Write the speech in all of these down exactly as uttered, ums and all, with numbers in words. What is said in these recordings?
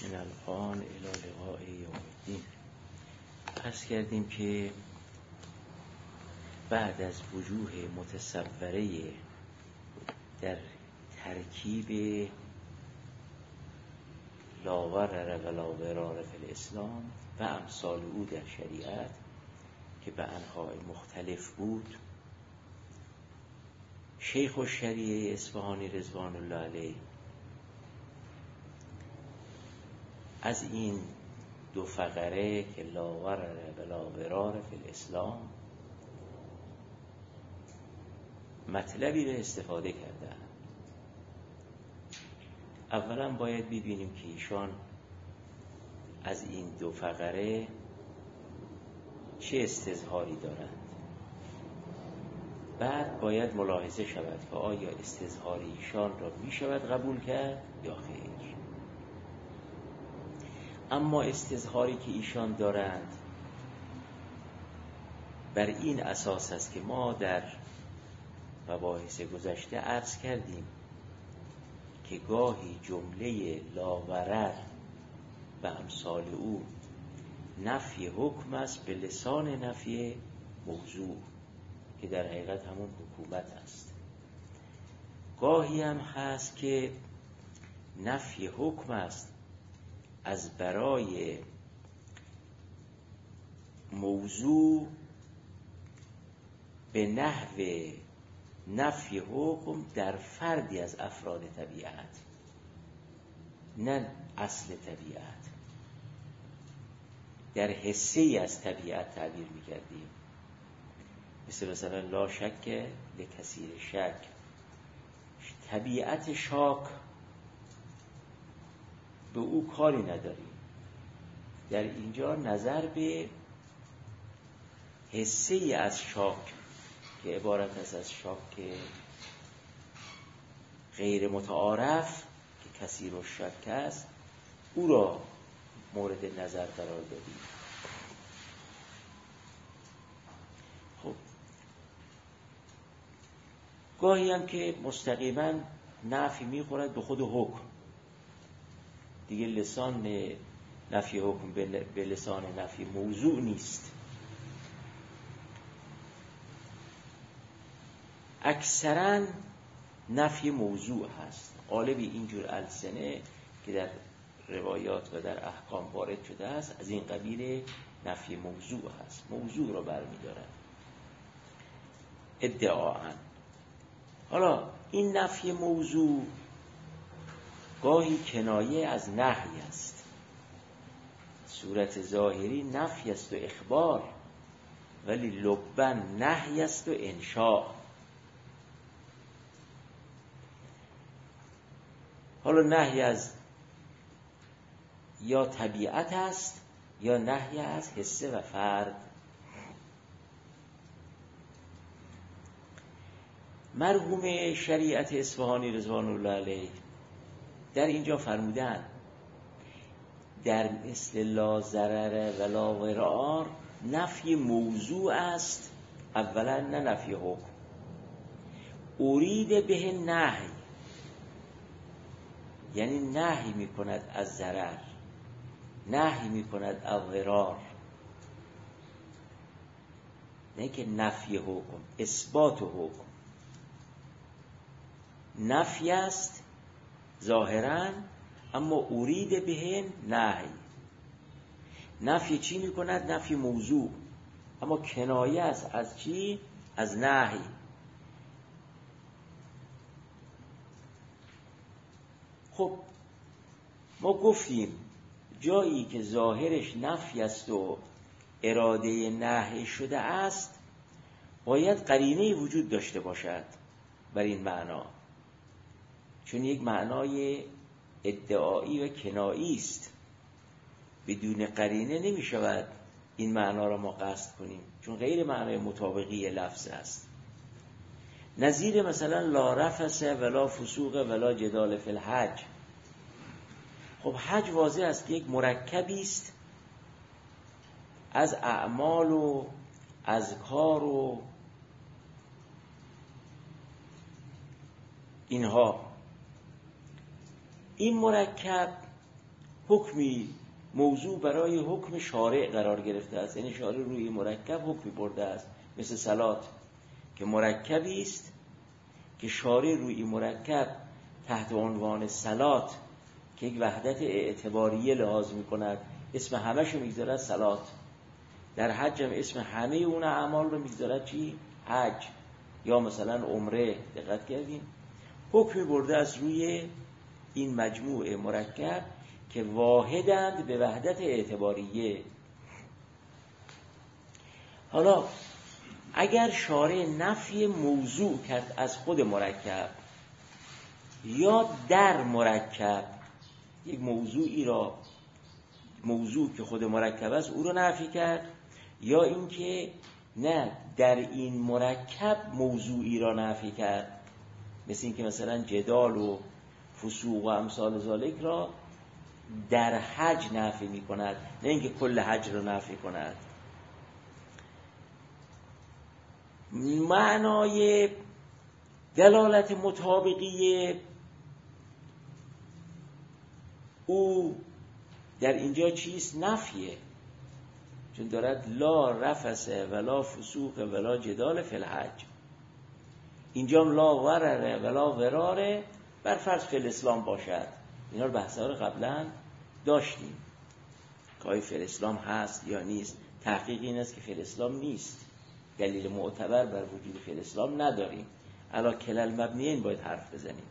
من الان الی لقاء یوم الدین. عرض کردیم که بعد از وجوه متصوره در ترکیب لا ضرر ولا ضرار فی الاسلام و امثال او در شریعت که به انواع مختلف بود، شیخ الشریعه اصفهانی رضوان الله علیه از این دو فقره که لا ضرر ولا ضرار فی الاسلام مطلبی را استفاده کرده. اولا باید ببینیم که ایشان از این دو فقره چه استظهاری دارند. بعد باید ملاحظه شود که آیا استظهار ایشان را می شود قبول کرد یا خیر. اما استظهاری که ایشان دارند بر این اساس است که ما در مباحث گذشته عرض کردیم که گاهی جمله لا ضرر و امثال او نفی حکم است به لسان نفی موضوع که در حقیقت همون حکومت است. گاهی هم هست که نفی حکم است از برای موضوع به نحو نفی حکم در فردی از افراد طبیعت، نه اصل طبیعت، در حصه‌ای از طبیعت تعبیر می‌کردیم. مثل مثلا لا شک لکثیر شک، طبیعت شاک به او کاری نداریم. در اینجا نظر به حصه‌ای از شاک که عبارت است از شاک غیر متعارف که کثیر الشک است، او را مورد نظر قرار دادیم. خب گاهی هم که مستقیما نفی می‌خورد به خود حکم، دیگه لسان نفی حکم به لسان نفی موضوع نیست. اکثرا نفی موضوع هست. غالب اینجور السنه که در روایات و در احکام وارد شده است از این قبیل نفی موضوع هست، موضوع را برمی‌دارد ادعاءً. حالا این نفی موضوع گاهی کنایه از نهی است. صورت ظاهری نفی است و اخبار، ولی لباً نهی است و انشاء. حالا نهی از یا طبیعت است یا نهی از حصه و فرد. مرحوم شریعت اصفهانی رضوان الله علیه در اینجا فرمودن در مثل لا ضرر ولا ضرار نفی موضوع است، اولا نه نفی حکم. ارید به نهی، یعنی نهی می کند از ضرر، نهی می کند از ضرار، نه که نفی حکم، اثبات حکم. نفی است ظاهراً، اما ارید به نهی. نفی چی می کند؟ نفی موضوع، اما کنایه است از چی؟ از نهی. خب ما گفتیم جایی که ظاهرش نفی است و اراده نهی شده است باید قرینه وجود داشته باشد بر این معنا، چون یک معنای ادعایی و کنایی است. بدون قرینه نمی شود این معنا را ما قصد کنیم، چون غیر معنای مطابقی لفظ است. نظیر مثلا لا رفث ولا فسوق ولا جدال فی الحج. خب حج واضح است که یک مرکبی است از اعمال و اذکار و اینها. این مرکب حکمی موضوع برای حکم شارع قرار گرفته است، یعنی شارع روی مرکب حکمی برده است، مثل صلات که مرکبی است که شارع روی مرکب تحت عنوان صلات که یک وحدت اعتباریه لحاظ می کند اسم همشو میگذارد صلات. در حج هم اسم همه اون اعمال رو میگذارد چی؟ حج. یا مثلا عمره. دقت کردیم حکمی برده است روی این مجموعه مرکب که واحدند به وحدت اعتباریه. حالا اگر شارع نفی موضوع کرد از خود مرکب یا در مرکب، یک موضوعی را، موضوع که خود مرکب است او رو نفی کرد، یا اینکه نه در این مرکب موضوعی را نفی کرد، مثل اینکه مثلا جدال و فسوق و امثال ذالک را در حج نفی می کند، نه اینکه کل حج را نفی کند. معنای دلالت مطابقی او در اینجا چیست؟ نفیه، چون دارد لا رفث ولا فسوق ولا جدال فی الحج. اینجا لا ورر ولا وراره بر فرض فی الاسلام باشد. اینا رو بحثا رو قبلا داشتیم که آیا فی الاسلام هست یا نیست. تحقیق این است که فی الاسلام نیست، دلیل معتبر بر وجود فی الاسلام نداریم. علی کلل مبنیین باید حرف بزنیم.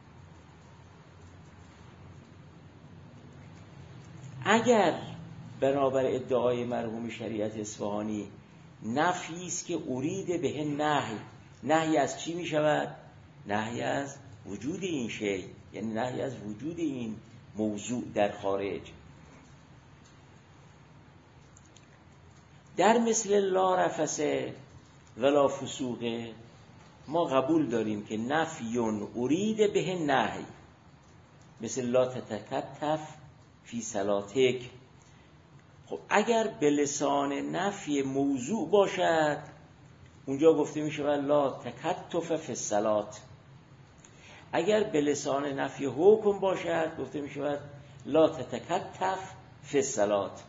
اگر بنابر ادعای مرحوم شریعت اصفهانی نفی است که ارید به نهی، نهی از چی می شود؟ نهی از وجود این شی، یعنی نهی از وجود این موضوع در خارج. در مثل لا رفث ولا فسوق ما قبول داریم که نفیون ارید به نهی، مثل لا تتکتف فی صلاتک. خب اگر به لسان نفی موضوع باشد اونجا گفته می شود لا تکتف فی الصلات. اگر به لسان نفی حکم باشد گفته می شود لا تتکتف فی الصلات.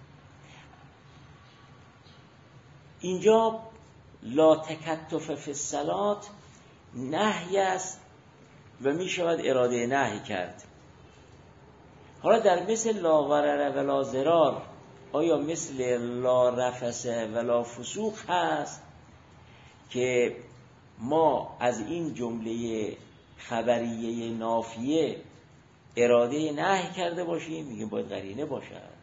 اینجا لا تکتف فی الصلات نهی است و می شود اراده نهی کرد. حالا در مثل لا ضرر ولا ضرار آیا مثل لا رفث ولا فسوق هست که ما از این جمله خبریه نافیه اراده نهی کرده باشیم؟ میگیم باید قرینه باشد.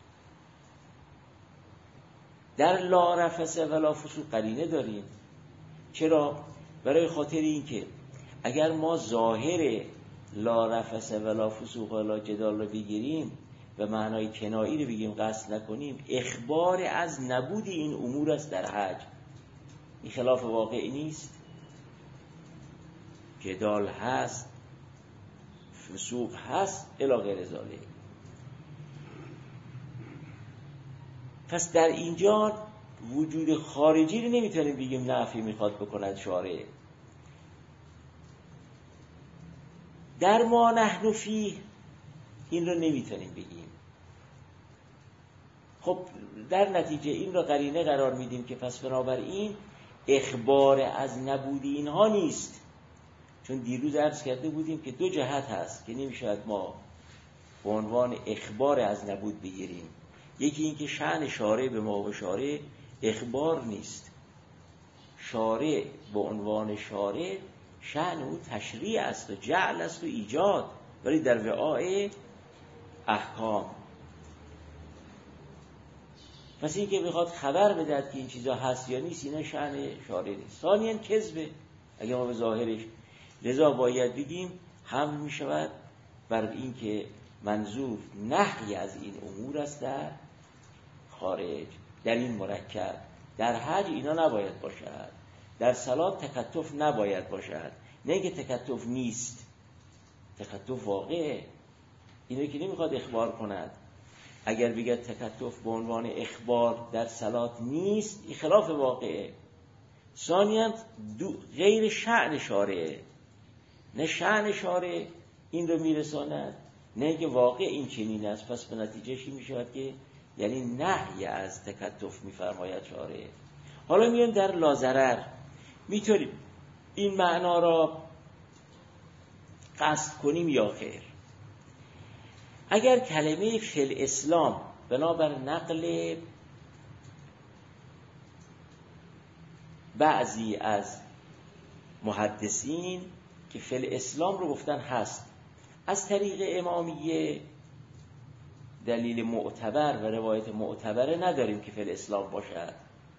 در لا رفث ولا فسوق قرینه داریم. چرا؟ برای خاطر این که اگر ما ظاهر لا رفث ولا فسوق ولا جدال رو بگیریم و معنای کنایی رو بگیم قصد نکنیم، اخبار از نبود این امور است در حج. این خلاف واقعی نیست. جدال هست، فسوق هست، الی غیر ذالک. پس در اینجا وجود خارجی رو نمیتونیم بگیم نفی میخواد بکند شارع. در ما نحن فیه این رو نمیتونیم بگیم. خب در نتیجه این رو قرینه قرار میدیم که پس بنابراین اخبار از نبود اینها نیست. چون دیروز عرض کرده بودیم که دو جهت هست که نمیشود ما به عنوان اخبار از نبود بگیریم. یکی این که شأن شارع به ما و شارع اخبار نیست. شارع به عنوان شارع شأن او تشریع است و جعل است و ایجاد، ولی در وعای احکام. پس این که بخواد خبر بدهد که این چیزا هست یا نیست، اینا شأن شارع نیست. ثانیاً کذبه اگه ما به ظاهرش، لذا باید بگیم حمل می شود بر این که منظور نهی از این امور است در خارج، در این مرکب. در حج اینا نباید باشد، در صلات تکتف نباید باشد. نه که تکتف نیست، تکتف واقعه. اینو که نمیخواد اخبار کند. اگر بگه تکتف به عنوان اخبار در صلات نیست، این خلاف واقعه. ثانیاً غیر شأن شارعه. نه شأن شارع این رو میرساند، نه که واقع این چنین است. پس به نتیجه چی میشود که یعنی نهی از تکتف میفرماید شارع. حالا میان در لاضرر، میتونیم این معنا را قصد کنیم یا خیر. اگر کلمه فی الاسلام بنابر نقل بعضی از محدثین که فی الاسلام رو گفتن هست، از طریق امامیه دلیل معتبر و روایت معتبره نداریم که فی الاسلام باشد.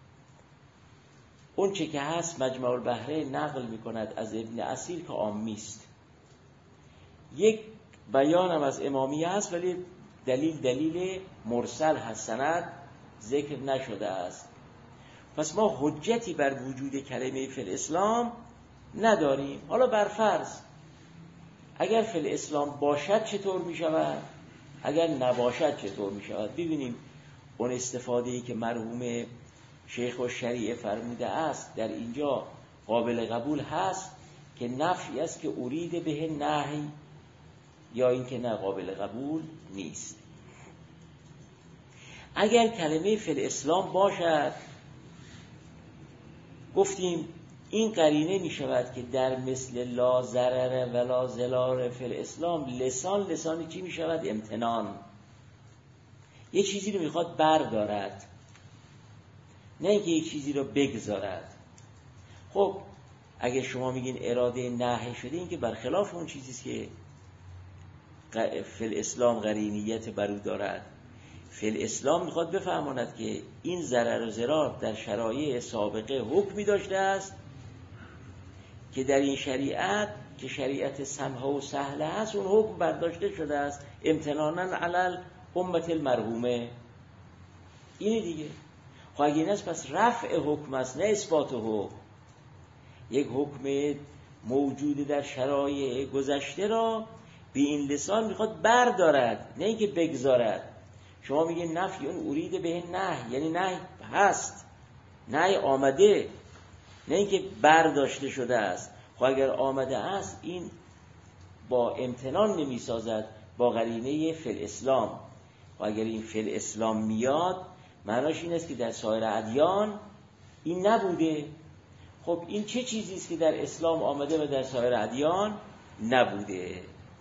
اون چه که هست مجمع البحرین نقل میکند از ابن اصیل که عامی است. یک بیانم از امامیه هست ولی دلیل دلیل مرسل هست، سند ذکر نشده است. پس ما حجتی بر وجود کلمه فی الاسلام نداریم. حالا بر فرض اگر فی الاسلام باشد چطور می شود؟ اگر نباشد چطور می شود؟ ببینیم اون استفاده‌ای که مرحوم شیخ الشریعه فرموده است در اینجا قابل قبول هست که نفی است که ارید به نهی، یا اینکه نه قابل قبول نیست. اگر کلمه فی الاسلام باشد گفتیم این قرینه می شود که در مثل لا ضرر و لا ضرار فی الاسلام لسان لسانی چی می شود؟ امتنان. یه چیزی رو میخواد بردارد، نه اینکه یک چیزی رو بگذارد. خب اگه شما میگین اراده نهی شده، این که برخلاف اون چیزیست که فی الاسلام قرینیت برو دارد. فی الاسلام میخواد بفهماند که این ضرر و ضرار در شرایع سابقه حکمی داشته است که در این شریعت که شریعت سمحه و سهله است اون حکم برداشته شده است امتنانا علی امت المرحومه. اینه دیگه. خب اگه این است پس رفع حکم است نه اثبات حکم. یک حکم موجود در شرایع گذشته را به این لسان میخواد بردارد، نه اینکه بگذارد. شما میگه نفی اون ارید به نه، یعنی نه هست، نه آمده، نه اینکه برداشته شده است. خب اگر آمده است این با امتنان نمیسازد، با قرینه فی الاسلام. و اگر این فی الاسلام میاد معناش این است که در سایر ادیان این نبوده. خب این چه چیزی است که در اسلام آمده و در سایر ادیان نبوده؟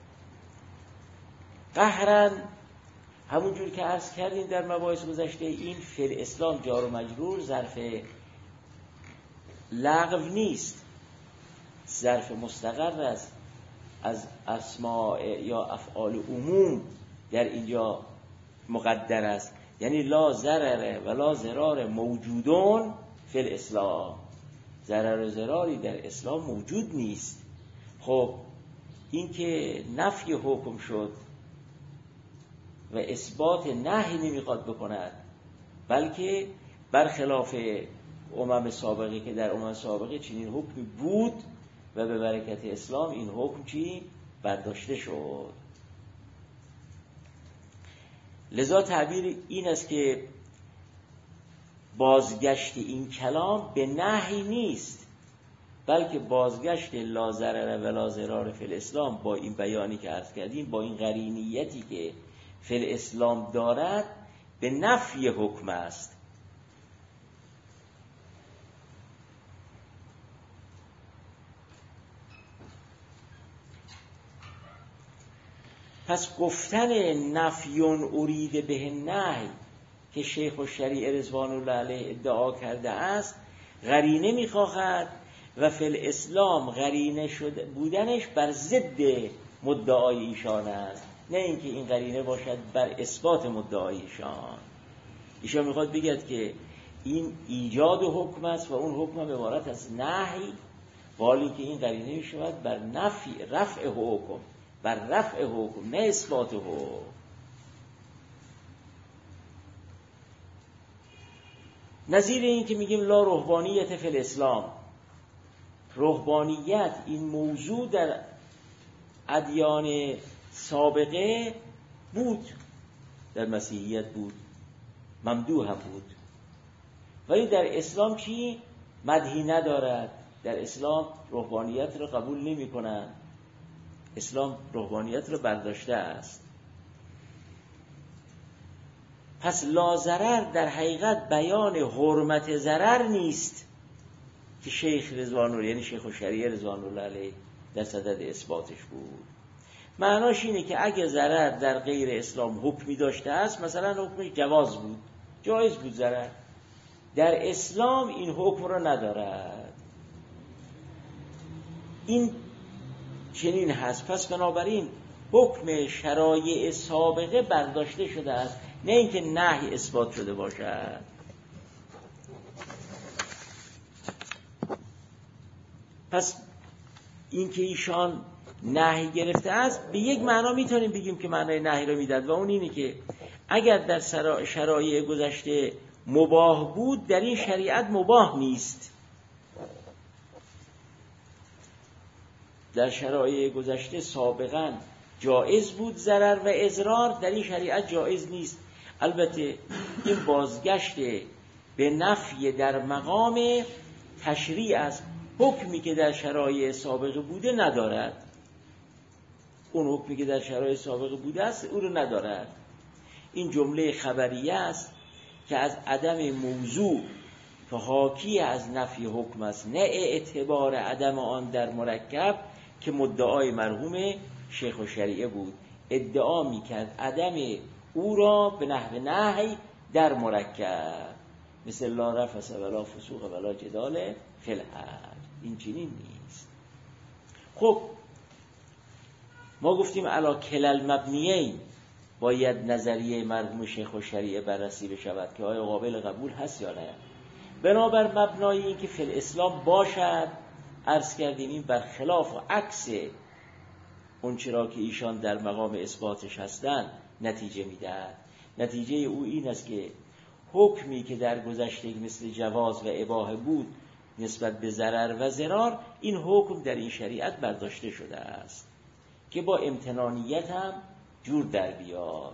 قهرن همونجور که عرض کردیم در مباحث گذشته، این فی الاسلام جار و مجرور ظرف لغو نیست، ظرف مستقر است، از اسماء یا افعال عموم در اینجا مقدر است. یعنی لا ضرر و لا ضرار موجودون فی الاسلام، ضرر و ضراری در اسلام موجود نیست. خب این که نفی حکم شد و اثبات نهی نمیخواد بکند، بلکه برخلاف امم سابقه که در امم سابقه چنین حکمی بود و به برکت اسلام این حکم چی؟ برداشته شد. لذا تعبیر این است که بازگشت این کلام به نهی نیست، بلکه بازگشت لا ضرر و لا ضرار فی الاسلام با این بیانی که عرض کردیم، با این قرینیتی که فی الاسلام دارد، به نفی حکم است. پس گفتن نفیون ارید به نهی که شیخ الشریعه رضوان الله علیه ادعا کرده است قرینه میخواهد و فی الاسلام قرینه شده بودنش بر ضد مدعای ایشان است، نه اینکه این قرینه باشد بر اثبات مدعای ایشان. ایشان میخواد بگید که این ایجاد حکم است و اون حکم هم عبارت از نهی، حالی که این قرینه میشود بر نفی رفع حکم، بر رفع حکم نه اثبات حکم. نظیر این که میگیم لا رهبانیت فی الاسلام، رهبانیت این موضوع در ادیان سابقه بود، در مسیحیت بود، ممدوح هم بود، ولی در اسلام چی؟ مدحی ندارد. در اسلام رهبانیت رو قبول نمی کنند. اسلام رهبانیت رو برداشته است. پس لا ضرر در حقیقت بیان حرمت ضرر نیست که شیخ رضوان الله یعنی شیخ الشریعه رضوان الله علیه در صدد اثباتش بود. معناش اینه که اگه ضرر در غیر اسلام حکمی داشته است، مثلا حکمش جواز بود، جایز بود ضرر، در اسلام این حکم رو ندارد. این چنین هست. پس بنابراین حکم شرایع سابقه برداشته شده است، نه اینکه نهی اثبات شده باشد. پس اینکه ایشان نهی گرفته است به یک معنا میتونیم بگیم که معنای نهی رو میداد، و اون اینه که اگر در شرایع گذشته مباح بود، در این شریعت مباح نیست. در شرایع گذشته سابقا جایز بود ضرر و اضرار، در این شریعت جایز نیست. البته این بازگشت به نفی در مقام تشریع است، حکمی که در شرایع سابقه بوده ندارد. اون حکمی که در شرایع سابقه بوده است او رو ندارد. این جمله خبریه است که از عدم موضوع که حاکی از نفی حکم است، نه اعتبار عدم آن در مرکب که مدعای مرحوم شیخ الشریعه بود. ادعا میکرد عدم او را به نحو نهی در مرکب، مثل لا رفث ولا فسوق ولا جدال فی الحج. این چنین نیست. خب ما گفتیم علی کلل مبنیین باید نظریه مرحوم شیخ الشریعه بررسی بشود که آیا قابل قبول هست یا نه. بنابر مبنای این که فی الاسلام باشد، عرض کردیم این برخلاف و عکس اون چرا که ایشان در مقام اثباتش هستند نتیجه میدهد. نتیجه او این است که حکمی که در گذشته مثل جواز و اباحه بود نسبت به ضرر و ضرار، این حکم در این شریعت برداشته شده است که با امتنانیت هم جور در بیاد.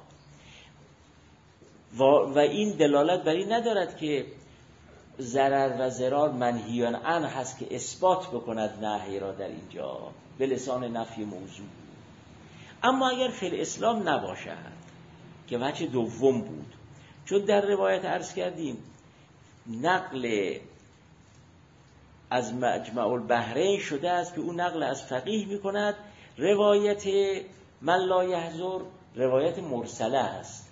و, و این دلالت بر این ندارد که ضرر و ضرار منهیان عنه هست که اثبات بکند نهی را در اینجا به لسان نفی موضوع. اما اگر فی الاسلام نباشد که وجه دوم بود، چون در روایت عرض کردیم نقل از مجمع البحرین شده است که او نقل از فقیه می کند، روایت من لا یحضر روایت مرسله است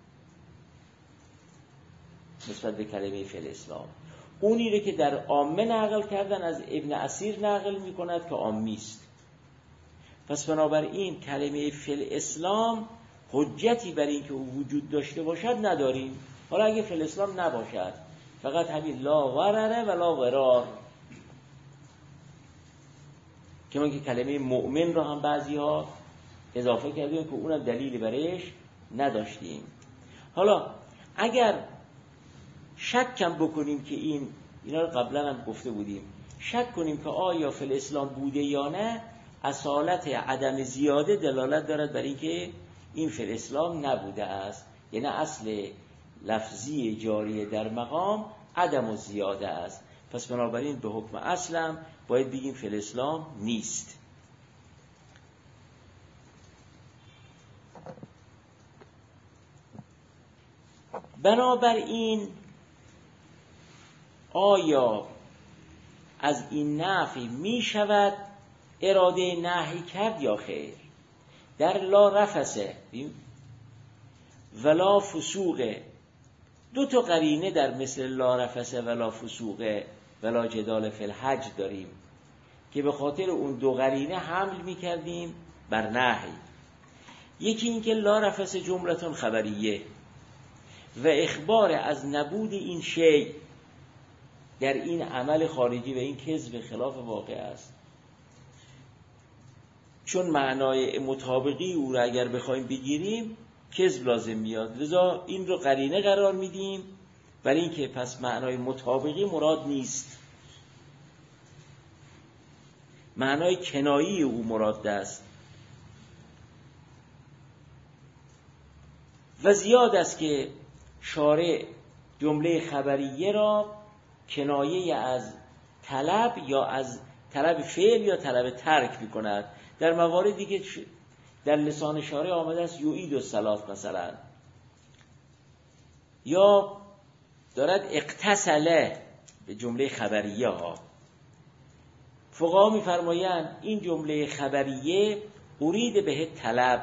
نسبت به کلمه فی الاسلام. اونی رو که در عامه نقل کردن از ابن اسیر نقل می کند که عامی است. پس بنابراین کلمه فی الاسلام حجتی بر این که او وجود داشته باشد نداریم. حالا اگه فی الاسلام نباشد، فقط همین لا ضرر و لا ضرار، که من که کلمه مؤمن رو هم بعضی ها اضافه کردیم که اونم دلیلی برایش نداشتیم. حالا اگر شکم بکنیم که این اینا رو قبلا هم گفته بودیم، شک کنیم که آیا فی الاسلام بوده یا نه، اصالت عدم زیاده دلالت دارد بر این که این فی الاسلام نبوده است. یعنی اصل لفظی جاری در مقام عدم و زیاده است. پس بنابراین به حکم اصلم باید بگیم فی الاسلام نیست. بنابراین آیا از این نفی می شود اراده نهی کرد یا خیر؟ در لا رفسه ولا فسوقه دو تا قرینه در مثل لا رفسه ولا فسوقه ولا جدال فی الحج داریم که به خاطر اون دو قرینه حمل می کردیم بر نهی. یکی این که لا رفسه جملتون خبریه و اخبار از نبود این شی در این عمل خارجی و این کذب خلاف واقع است، چون معنای مطابقی او را اگر بخوایم بگیریم کذب لازم میاد، لذا این رو قرینه قرار میدیم برای این که پس معنای مطابقی مراد نیست، معنای کنایی او مراد است. و زیاد است که شارع جمله خبریه را کنایه از طلب یا از طلب فعل یا طلب ترک می کند. در مواردی که در لسان شارع آمده است یعید الصلاة مثلا، یا دارد اقتصله به جمله خبریه ها. فقها می‌فرمایند این جمله خبریه ارید به طلب.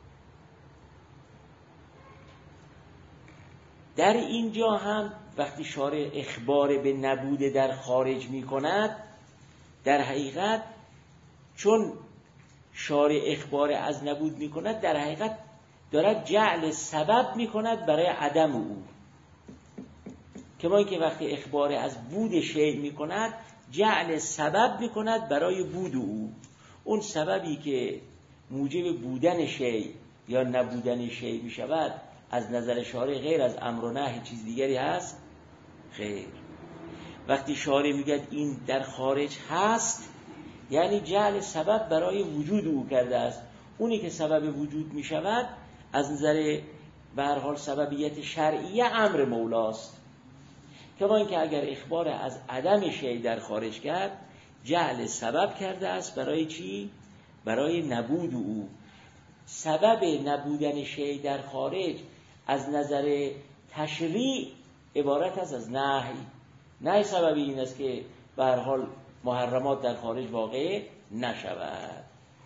در اینجا هم وقتی شارع اخبار به نبود در خارج می‌کند، در حقیقت چون شارع اخبار از نبود می‌کند، در حقیقت دارد جعل سبب می‌کند برای عدم او. کما اینکه وقتی اخبار از بود شیء می‌کند، جعل سبب می‌کند برای بود او. اون سببی که موجب بودن شیء یا نبودن شیء می‌شود از نظر شارع غیر از امر و نهی چیز دیگری هست؟ خیر. وقتی شارع میگه این در خارج هست، یعنی جعل سبب برای وجود او کرده است. اونی که سبب وجود میشود از نظر به هر حال سببیت شرعیه امر مولاست. کما اینکه اگر اخبار از عدم شیء در خارج کرد، جعل سبب کرده است برای چی؟ برای نبود او. سبب نبودن شیء در خارج از نظر تشریع عبارت است از نهی. نهی سببی این است که به هر حال محرمات در خارج واقع نشود.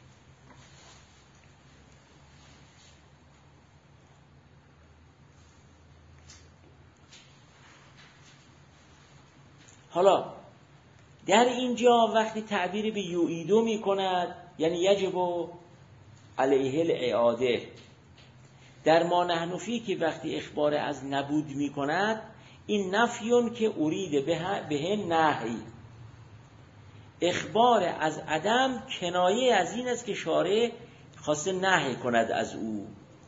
حالا در اینجا وقتی تعبیر به یعیدو می کند، یعنی یجب علیه الاعاده. در ما نحن فیه که وقتی اخبار از نبود می کند، این نفیون که ارید به نهی. اخبار از عدم کنایه از این است که شارع خواسته نهی کند از او.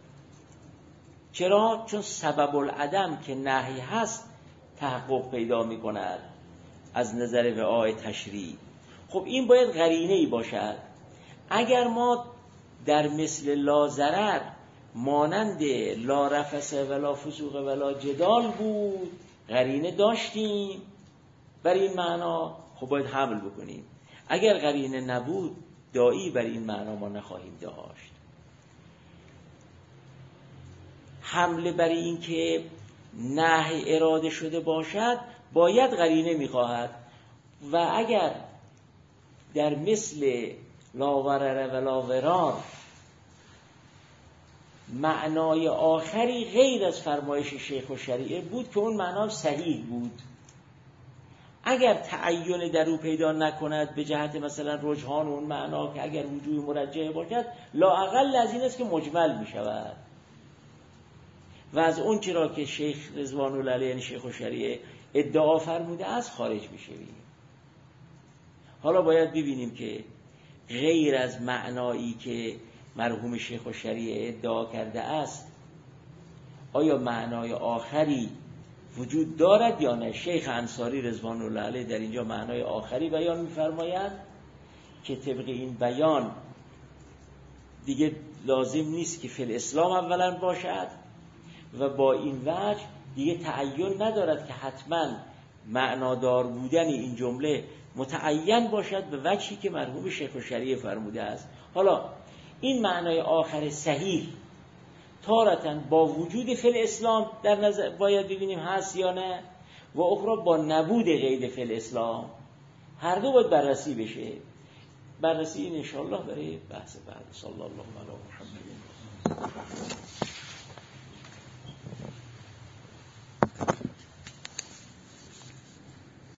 چرا؟ چون سبب العدم که نهی هست تحقق پیدا می کند از نظر وعای تشریع. خب این باید قرینه‌ای باشد. اگر ما در مثل لا ضرر مانند لا رفث ولا فسوق ولا جدال بود، قرینه داشتیم برای این معنا، خب باید حمل بکنیم. اگر قرینه نبود، داعی برای این معنا ما نخواهیم داشت. حمله برای این که نهی اراده شده باشد باید قرینه میخواهد. و اگر در مثل لا ضرر ولا ضرار معنای آخری غیر از فرمایش شیخ و شریعه بود که اون معنا صحیح بود، اگر تعین در او پیدا نکند به جهت مثلا رجحان اون معنا که اگر وجوه مرجحه باشد، لااقل از این است که مجمل می شود و از اون چرا که شیخ رضوان الله علیه یعنی شیخ و شریعه ادعا فرموده است خارج می شویم. حالا باید ببینیم که غیر از معنایی که مرحوم شیخ و شریعه ادعا کرده است، آیا معنای آخری وجود دارد یا نه؟ شیخ انصاری رضوان الله علیه در اینجا معنای آخری بیان می‌فرمایند که طبق این بیان دیگه لازم نیست که فی الاسلام اولا باشد و با این وجه دیگه تعین ندارد که حتما معنادار بودن این جمله متعین باشد به وجهی که مرحوم شیخ و شریعه فرموده است. حالا این معنای آخر صحیح تارتاً با وجود فی الاسلام در نظر باید ببینیم هست یا نه، و اخرى با نبود قید فی الاسلام، هر دو باید بررسی بشه. بررسی این انشاءالله برای بحث بعد. صلی الله علیه و محمد.